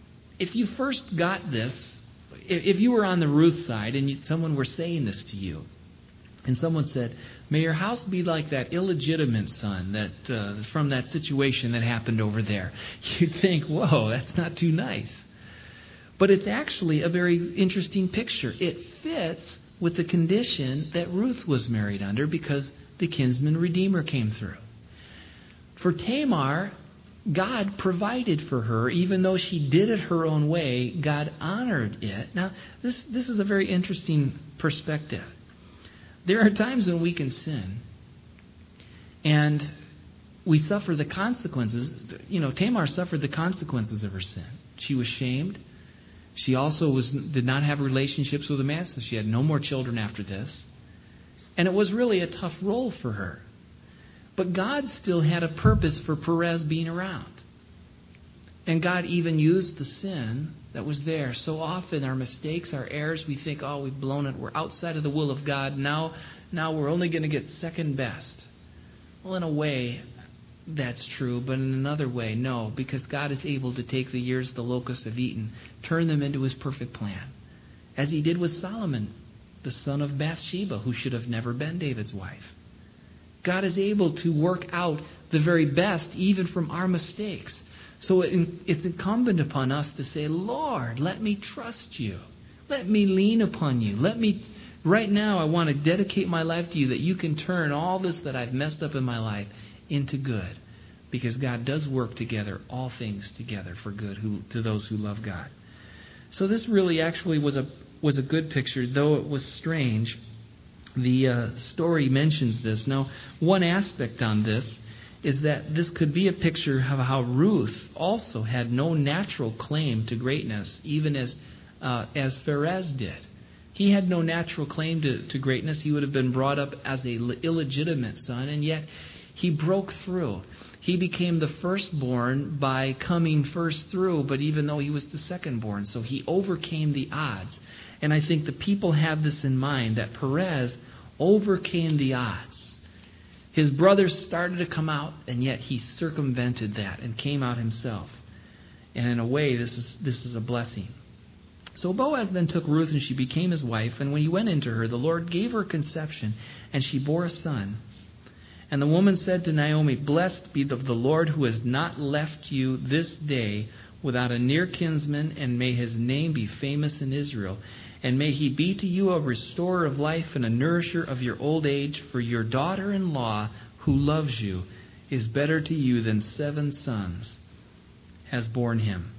if you first got this, if you were on the Ruth side and you, someone were saying this to you, and someone said, may your house be like that illegitimate son that uh, from that situation that happened over there, you'd think, whoa, that's not too nice. But it's actually a very interesting picture. It fits with the condition that Ruth was married under because the kinsman redeemer came through. For Tamar, God provided for her, even though she did it her own way. God honored it. Now, this, this is a very interesting perspective. There are times when we can sin, and we suffer the consequences. You know, Tamar suffered the consequences of her sin. She was shamed. She also was did not have relationships with a man, so she had no more children after this. And it was really a tough role for her. But God still had a purpose for Perez being around. And God even used the sin that was there. So often our mistakes, our errors, we think, oh, we've blown it. We're outside of the will of God. Now, now we're only going to get second best. Well, in a way, that's true. But in another way, no. Because God is able to take the years the locusts have eaten, turn them into His perfect plan. As He did with Solomon, the son of Bathsheba, who should have never been David's wife. God is able to work out the very best even from our mistakes. So it's incumbent upon us to say, Lord, let me trust you. Let me lean upon you. Let me, right now, I want to dedicate my life to you that you can turn all this that I've messed up in my life into good. Because God does work together, all things together for good who, to those who love God. So this really actually was a was a good picture, though it was strange. The uh, story mentions this. Now, one aspect on this is that this could be a picture of how Ruth also had no natural claim to greatness, even as uh, as Perez did. He had no natural claim to, to greatness. He would have been brought up as a illegitimate son, and yet he broke through. He became the firstborn by coming first through, but even though he was the secondborn, so he overcame the odds. And I think the people have this in mind, that Perez overcame the odds. His brothers started to come out, and yet he circumvented that and came out himself. And in a way, this is this is a blessing. So Boaz then took Ruth, and she became his wife. And when he went into her, the Lord gave her conception, and she bore a son. And the woman said to Naomi, blessed be the, the Lord who has not left you this day without a near kinsman, and may his name be famous in Israel. And may he be to you a restorer of life and a nourisher of your old age, for your daughter-in-law who loves you is better to you than seven sons has borne him.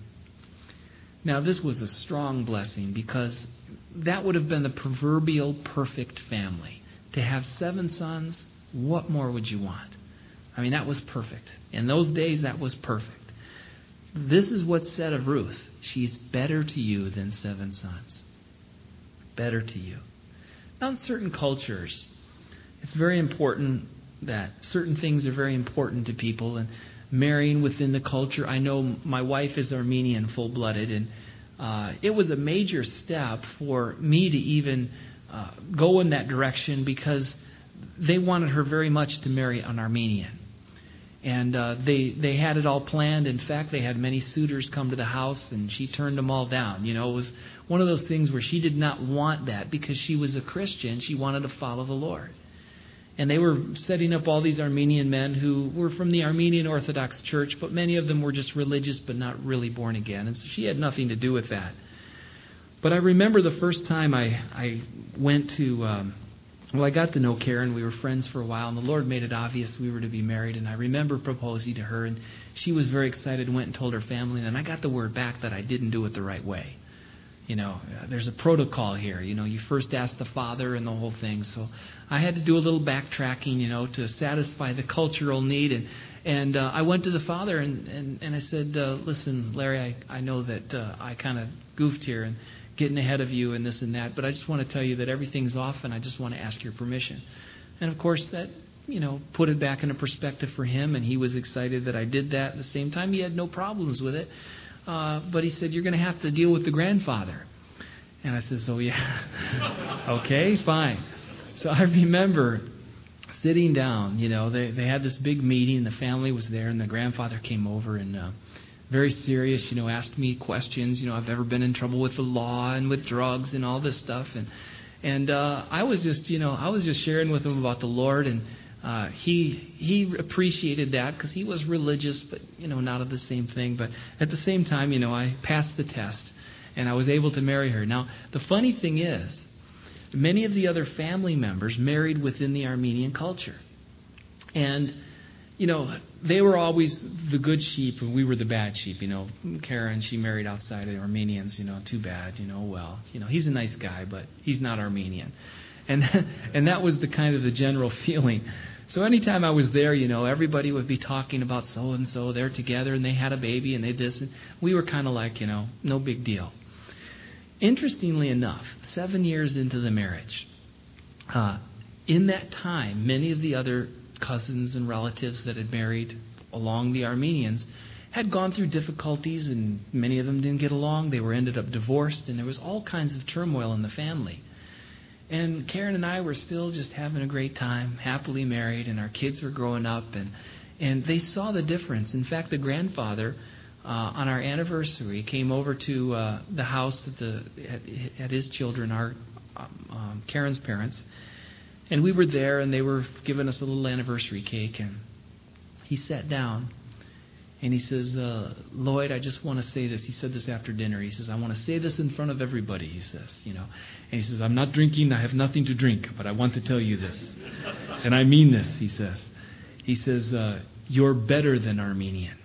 Now this was a strong blessing, because that would have been the proverbial perfect family. To have seven sons, what more would you want? I mean, that was perfect. In those days, that was perfect. This is what's said of Ruth. She's better to you than seven sons. Better to you. Now, in certain cultures, it's very important that certain things are very important to people, and marrying within the culture. I know my wife is Armenian, full-blooded, and uh, it was a major step for me to even uh, go in that direction, because they wanted her very much to marry an Armenian. And uh, they they had it all planned. In fact, they had many suitors come to the house, and she turned them all down. You know, it was one of those things where she did not want that, because she was a Christian. She wanted to follow the Lord. And they were setting up all these Armenian men who were from the Armenian Orthodox Church, but many of them were just religious but not really born again. And so she had nothing to do with that. But I remember the first time I, I went to... Um, Well, I got to know Karen. We were friends for a while, and the Lord made it obvious we were to be married. And I remember proposing to her, and she was very excited and went and told her family. And I got the word back that I didn't do it the right way. You know, there's a protocol here. You know, you first ask the father and the whole thing. So I had to do a little backtracking, you know, to satisfy the cultural need. And and uh, I went to the father, and, and, and I said, uh, listen, Larry, I, I know that uh, I kind of goofed here and getting ahead of you and this and that, but I just want to tell you that everything's off, and I just want to ask your permission. And of course that, you know, put it back into perspective for him, and he was excited that I did that. At the same time, he had no problems with it, uh, but he said, you're going to have to deal with the grandfather. And I said, so yeah, okay, fine. So I remember sitting down, you know, they, they had this big meeting, the family was there, and the grandfather came over, and uh, very serious, you know, asked me questions. You know, I've ever been in trouble with the law and with drugs and all this stuff. And and uh, I was just, you know, I was just sharing with him about the Lord. And uh, he he appreciated that because he was religious, but, you know, not of the same thing. But at the same time, you know, I passed the test and I was able to marry her. Now, the funny thing is, many of the other family members married within the Armenian culture. And, you know, they were always the good sheep and we were the bad sheep. You know, Karen, she married outside of the Armenians, you know, too bad, you know, well, you know, he's a nice guy, but he's not Armenian. And and that was the kind of the general feeling. So anytime I was there, you know, everybody would be talking about so-and-so, they're together and they had a baby and they this. And we were kind of like, you know, no big deal. Interestingly enough, seven years into the marriage, uh, in that time, many of the other cousins and relatives that had married along the Armenians had gone through difficulties, and many of them didn't get along. They were ended up divorced, and there was all kinds of turmoil in the family. And Karen and I were still just having a great time, happily married, and our kids were growing up, and and they saw the difference. In fact, the grandfather, Uh, on our anniversary, came over to uh, the house that the at, at his children, our um, Karen's parents, and we were there, and they were giving us a little anniversary cake, and he sat down, and he says, uh, "Lloyd, I just want to say this." He said this after dinner. He says, "I want to say this in front of everybody." He says, "You know," and he says, "I'm not drinking. I have nothing to drink, but I want to tell you this, and I mean this." He says, "He says uh, you're better than Armenian."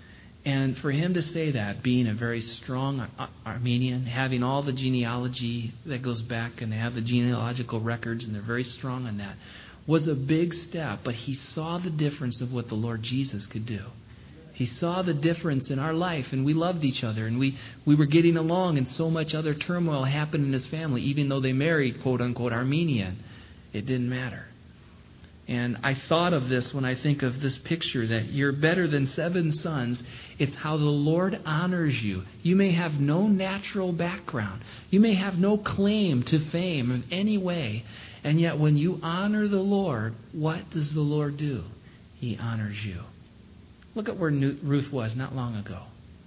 And for him to say that, being a very strong Armenian, having all the genealogy that goes back, and they have the genealogical records, and they're very strong on that, was a big step. But he saw the difference of what the Lord Jesus could do. He saw the difference in our life, and we loved each other, and we, we were getting along, and so much other turmoil happened in his family. Even though they married, quote-unquote, Armenian, it didn't matter. And I thought of this when I think of this picture, that you're better than seven sons. It's how the Lord honors you. You may have no natural background. You may have no claim to fame in any way. And yet when you honor the Lord, what does the Lord do? He honors you. Look at where Ruth was not long ago.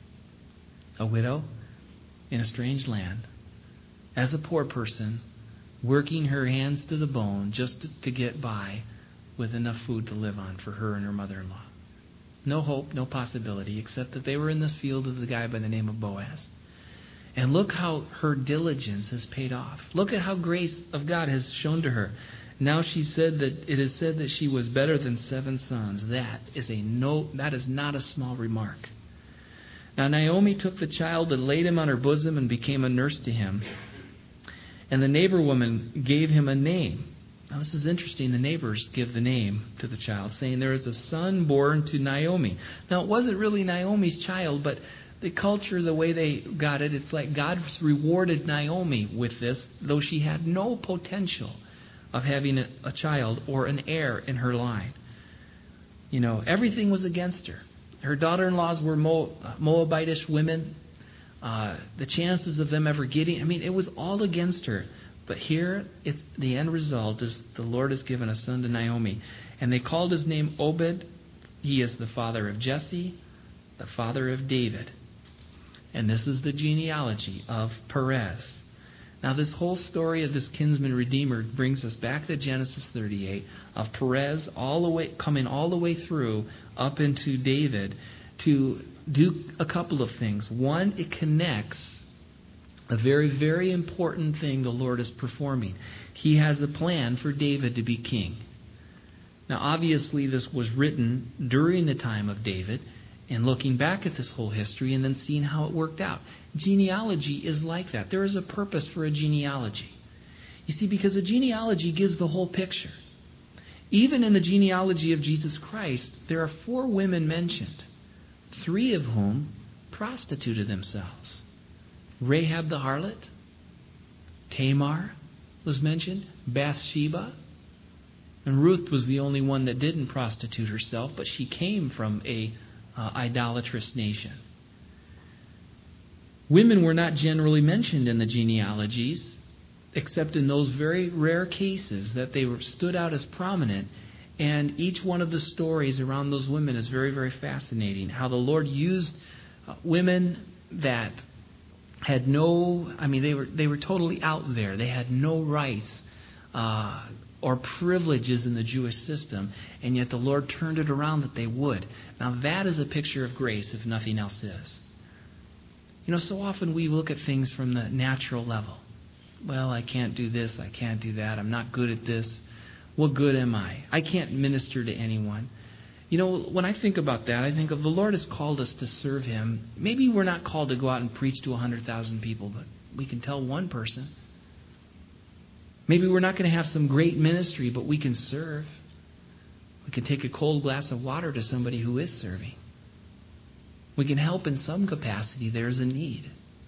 A widow in a strange land, as a poor person, working her hands to the bone just to, to get by, with enough food to live on for her and her mother-in-law. No hope, no possibility, except that they were in this field with a guy by the name of Boaz. And look how her diligence has paid off. Look at how grace of God has shown to her. Now she said that it is said that she was better than seven sons. That is a no. That is not a small remark. Now Naomi took the child and laid him on her bosom and became a nurse to him. And the neighbor woman gave him a name. Now this is interesting. The neighbors give the name to the child, saying there is a son born to Naomi. Now it wasn't really Naomi's child, but the culture, the way they got it, it's like God rewarded Naomi with this, though she had no potential of having a, a child or an heir in her line. You know, everything was against her. Her daughter-in-laws were Mo, Moabitish women. Uh, the chances of them ever getting, I mean, it was all against her. But here, it's the end result is the Lord has given a son to Naomi. And they called his name Obed. He is the father of Jesse, the father of David. And this is the genealogy of Perez. Now this whole story of this kinsman redeemer brings us back to Genesis thirty-eight, of Perez all the way coming all the way through up into David to do a couple of things. One, it connects a very, very important thing the Lord is performing. He has a plan for David to be king. Now, obviously, this was written during the time of David, and looking back at this whole history and then seeing how it worked out. Genealogy is like that. There is a purpose for a genealogy. You see, because a genealogy gives the whole picture. Even in the genealogy of Jesus Christ, there are four women mentioned, three of whom prostituted themselves. Rahab the harlot, Tamar was mentioned, Bathsheba, and Ruth was the only one that didn't prostitute herself, but she came from a uh, idolatrous nation. Women were not generally mentioned in the genealogies, except in those very rare cases that they were stood out as prominent. And each one of the stories around those women is very, very fascinating. How the Lord used uh, women that had no, I mean, they were they were totally out there. They had no rights uh, or privileges in the Jewish system, and yet the Lord turned it around that they would. Now that is a picture of grace, if nothing else is. You know, so often we look at things from the natural level. Well, I can't do this, I can't do that, I'm not good at this. What good am I? I can't minister to anyone. You know, when I think about that, I think of the Lord has called us to serve Him. Maybe we're not called to go out and preach to one hundred thousand people, but we can tell one person. Maybe we're not going to have some great ministry, but we can serve. We can take a cold glass of water to somebody who is serving. We can help in some capacity. There's a need.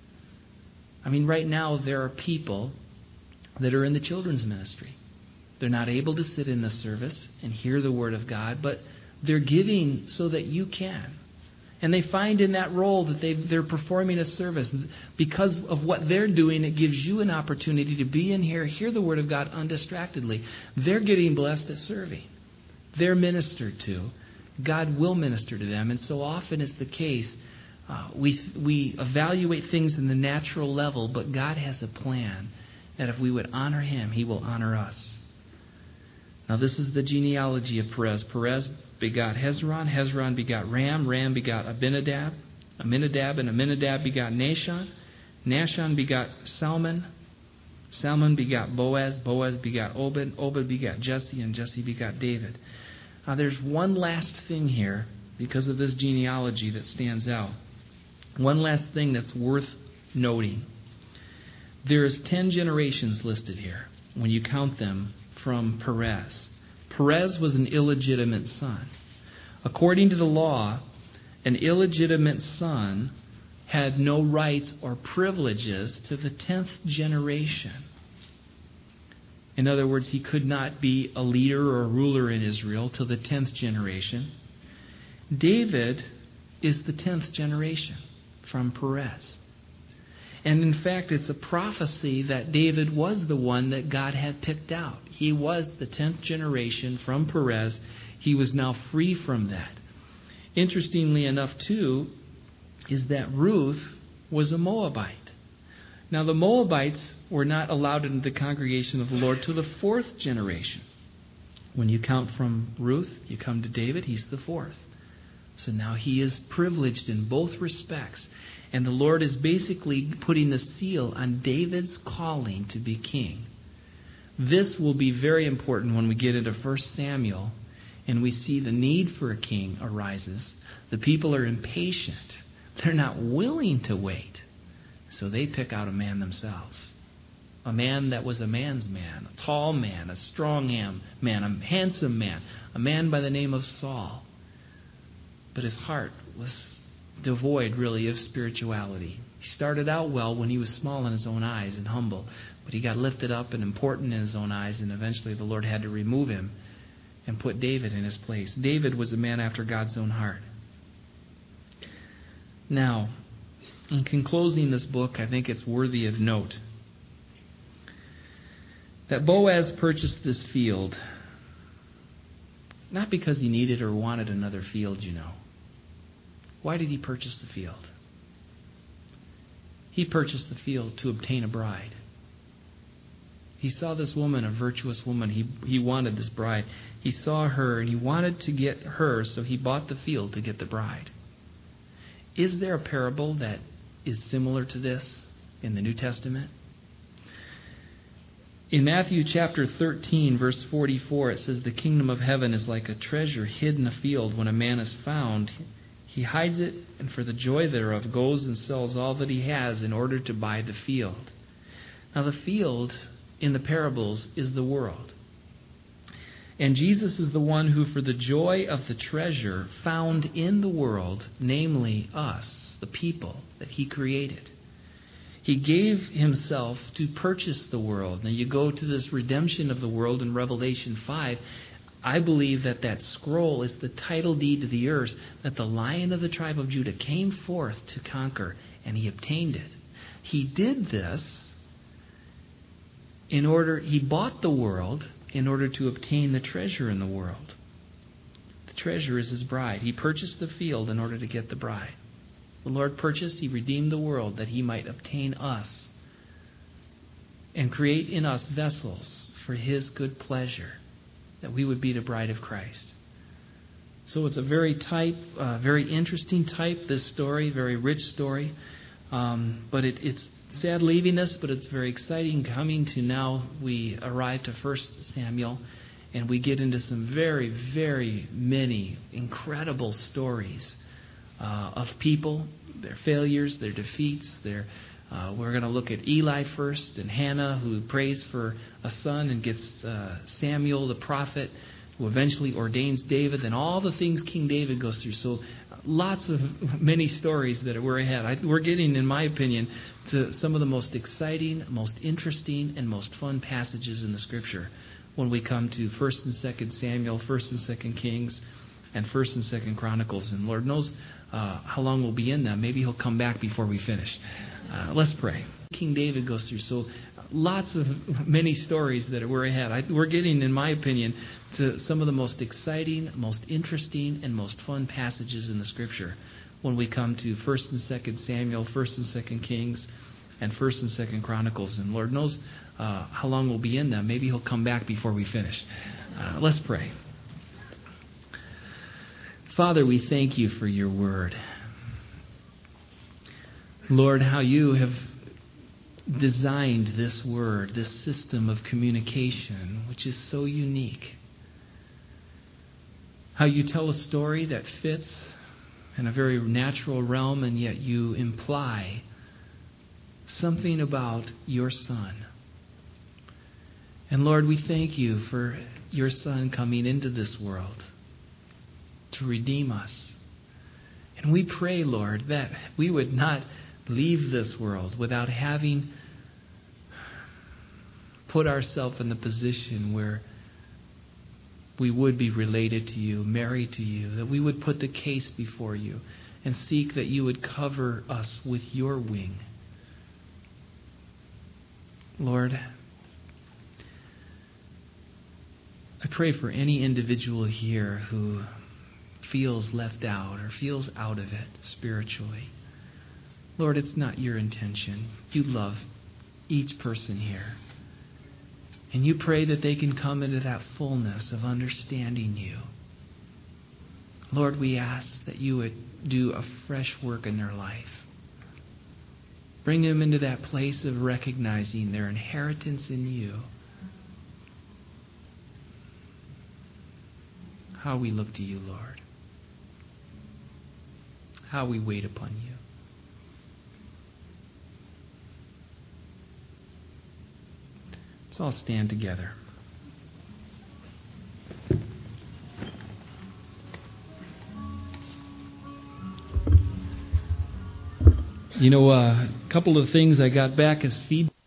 I mean, right now there are people that are in the children's ministry. They're not able to sit in the service and hear the Word of God, but they're giving so that you can. And they find in that role that they they're performing a service. Because of what they're doing, it gives you an opportunity to be in here, hear the Word of God undistractedly. They're getting blessed at serving. They're ministered to. God will minister to them. And so often it's the case, uh, we we evaluate things in the natural level, but God has a plan that if we would honor Him, He will honor us. Now this is the genealogy of Perez. Perez begot Hezron. Hezron begot Ram. Ram begot Abinadab. Aminadab and Aminadab begot Nahshon. Nahshon begot Salmon. Salmon begot Boaz. Boaz begot Obed. Obed begot Jesse. And Jesse begot David. Now there's one last thing here because of this genealogy that stands out. One last thing that's worth noting. There's ten generations listed here when you count them from Perez. Perez was an illegitimate son. According to the law, an illegitimate son had no rights or privileges to the tenth generation. In other words, he could not be a leader or a ruler in Israel till the tenth generation. David is the tenth generation from Perez. And in fact, it's a prophecy that David was the one that God had picked out. He was the tenth generation from Perez. He was now free from that. Interestingly enough, too, is that Ruth was a Moabite. Now, the Moabites were not allowed into the congregation of the Lord till the fourth generation. When you count from Ruth, you come to David, he's the fourth. So now he is privileged in both respects. And the Lord is basically putting the seal on David's calling to be king. This will be very important when we get into First Samuel and we see the need for a king arises. The people are impatient. They're not willing to wait. So they pick out a man themselves. A man that was a man's man, a tall man, a strong man, a handsome man, a man by the name of Saul. But his heart was devoid, really, of spirituality. He started out well when he was small in his own eyes and humble, but he got lifted up and important in his own eyes, and eventually the Lord had to remove him and put David in his place. David was a man after God's own heart. Now, in concluding this book, I think it's worthy of note that Boaz purchased this field not because he needed or wanted another field, you know. Why did he purchase the field? He purchased the field to obtain a bride. He saw this woman, a virtuous woman. He, he wanted this bride. He saw her and he wanted to get her, so he bought the field to get the bride. Is there a parable that is similar to this in the New Testament? In Matthew chapter thirteen, verse forty-four, it says, "The kingdom of heaven is like a treasure hid in a field. When a man is found, he hides it, and for the joy thereof goes and sells all that he has in order to buy the field." Now the field in the parables is the world. And Jesus is the one who, for the joy of the treasure found in the world, namely us, the people that he created, he gave himself to purchase the world. Now you go to this redemption of the world in Revelation five. I believe that that scroll is the title deed to the earth, that the Lion of the tribe of Judah came forth to conquer, and he obtained it. He did this in order, he bought the world in order to obtain the treasure in the world. The treasure is his bride. He purchased the field in order to get the bride. The Lord purchased, He redeemed the world that He might obtain us and create in us vessels for His good pleasure, that we would be the bride of Christ. So it's a very type, uh, very interesting type, this story, very rich story. Um, but it, it's sad leaving this, but it's very exciting coming to now. We arrive to First Samuel, and we get into some very, very many incredible stories uh, of people, their failures, their defeats. Their, uh, we're going to look at Eli first, and Hannah, who prays for a son and gets uh, Samuel the prophet, who eventually ordains David, and all the things King David goes through. So lots of many stories that we're ahead. I, we're getting, in my opinion, to some of the most exciting, most interesting, and most fun passages in the Scripture when we come to First and Second Samuel, First and Second Kings, and First and Second Chronicles. And Lord knows uh, how long we'll be in them. Maybe He'll come back before we finish. Uh, let's pray. King David goes through so lots of many stories that we're ahead. I, we're getting, in my opinion, to some of the most exciting, most interesting, and most fun passages in the Scripture when we come to First and Second Samuel, First and Second Kings, and First and Second Chronicles. And Lord knows uh, how long we'll be in them. Maybe He'll come back before we finish. Uh, let's pray. Father, we thank You for Your Word. Lord, how You have designed this Word, this system of communication, which is so unique. How You tell a story that fits in a very natural realm, and yet You imply something about Your Son. And Lord, we thank You for Your Son coming into this world to redeem us. And we pray, Lord, that we would not leave this world without having put ourselves in the position where we would be related to You, married to You, that we would put the case before You and seek that You would cover us with Your wing. Lord, I pray for any individual here who feels left out or feels out of it spiritually. Lord, it's not Your intention. You love each person here. And You pray that they can come into that fullness of understanding You. Lord, we ask that You would do a fresh work in their life. Bring them into that place of recognizing their inheritance in You. How we look to You, Lord. How we wait upon You. Let's all stand together. You know, uh, a couple of things I got back as feedback.